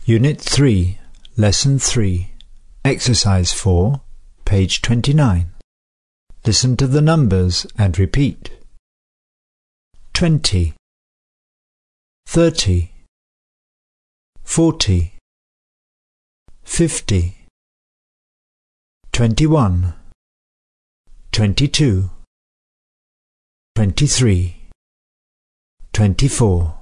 Unit 3, Lesson 3, Exercise 4, page 29. Listen to the numbers and repeat. 20, 30, 40, 50, 21, 22, 23, 24.